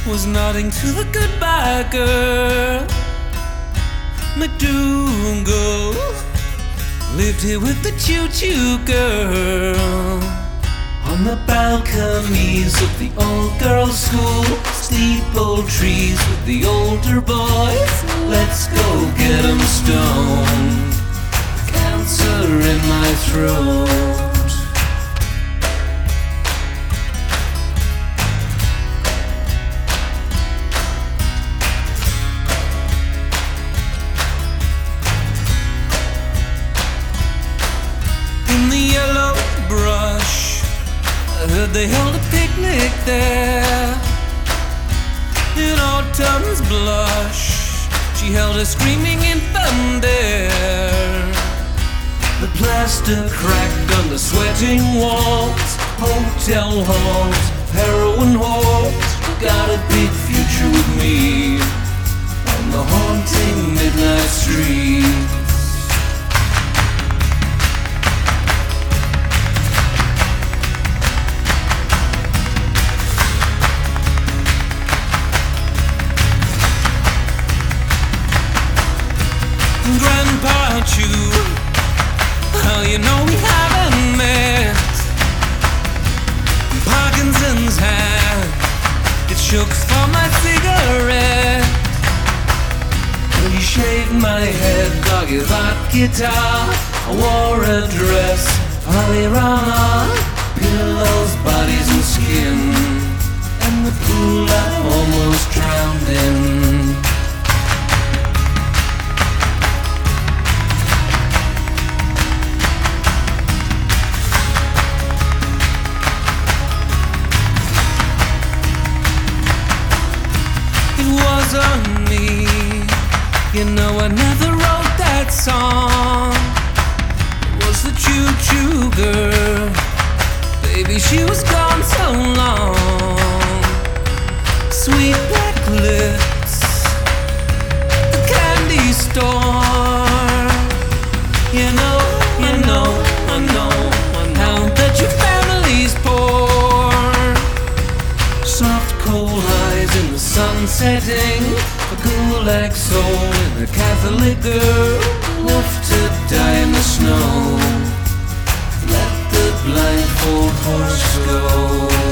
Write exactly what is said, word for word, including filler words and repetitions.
was nodding to the goodbye girl. MacDougal lived here with the choo-choo girl. On the balconies of the old girls' school, steeple trees with the older boys. Let's go get 'em stoned. Cancer in my throat. In the yellow brush, I heard they held a picnic there. In autumn's blush, she held her screaming infant there. The plaster cracked on the sweating walls, hotel halls, heroin halls. Got a big future with me on the haunting midnight street. Grandpa Chew, well, you know we haven't met. Parkinson's had it shook for my cigarette. When he shaved my head, doggy that guitar, I wore a dress, Polyrama, pillows, bodies and skin, and the pool I almost drowned in. It wasn't me, you know I never wrote that song. It was the choo-choo girl, baby she was gone so long. Sweet black lips, the candy store. You know, you know, I know, I know that your family's poor. Soft cold eyes in the sun setting, a Gulag soul in a Catholic girl, left to die in the snow. Let the blindfold horse go.